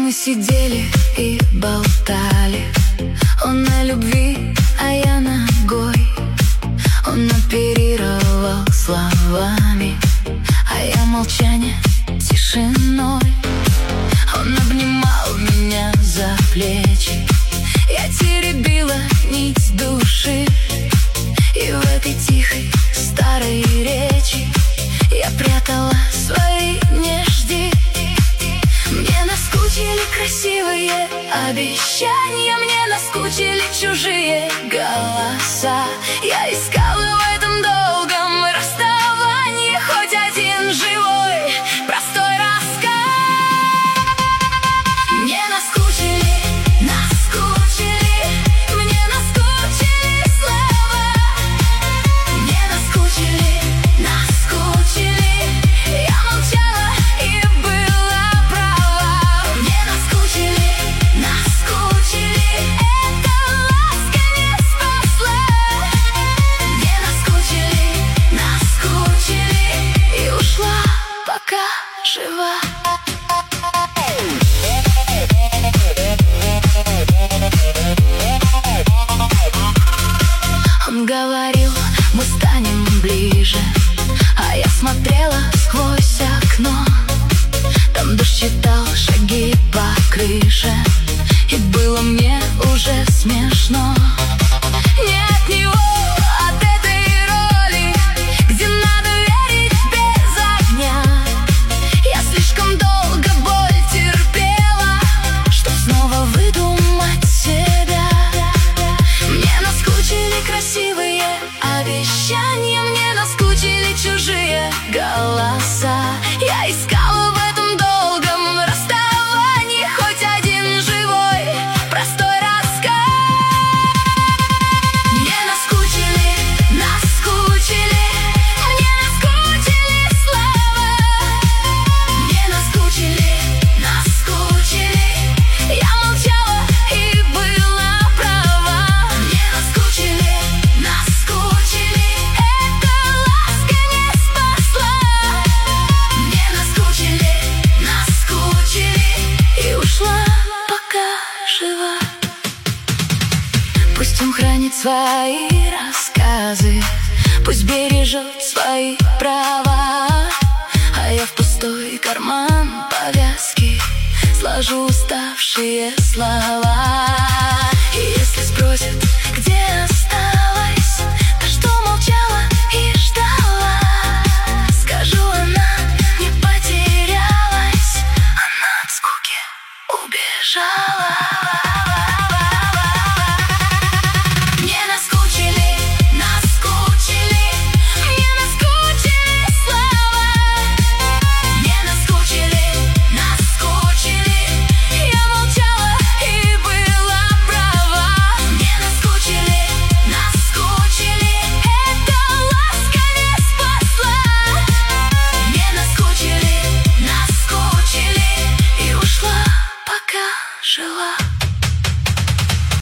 Мы сидели и болтали, он на любви, а я ногой. Он оперировал словами, а я молчание тишиной. Он обнимал меня за плечи, я теребила нить души. И в этой тихой старой речи я прятала свои «не жди». Мне наскучили красивые обещания, мне наскучили чужие голоса. Я искала в этом долгом расставании хоть один живой, простой рассказ. Мне наскучили, мне наскучили слова. Мне наскучили, я молчала и была права. Мне наскучили, эта ласка не спасла. Мне наскучили и ушла, пока жива. Он говорил, мы станем ближе, а я смотрела сквозь окно. Там дождь читал шаги по крыше, и было мне уже смешно. Не от него, от этой роли, где надо верить без огня. Я слишком долго боль терпела, чтоб снова выдумать себя. Мне наскучили красивые обещания, мне наскучили чужие голоса. Я искала в этом долгом расставании хоть один живой, простой рассказ. Мне наскучили, мне наскучили слова. Мне наскучили, я молчала и была права. Мне наскучили, эта ласка не спасла. Мне наскучили и ушла, пока жива. Пусть он хранит свои рассказы, пусть бережет свои права, а я в пустой карман повязки сложу уставшие слова. И если спросят, где осталась та, что молчала и ждала, скажу, она не потерялась, она от скуки убежала.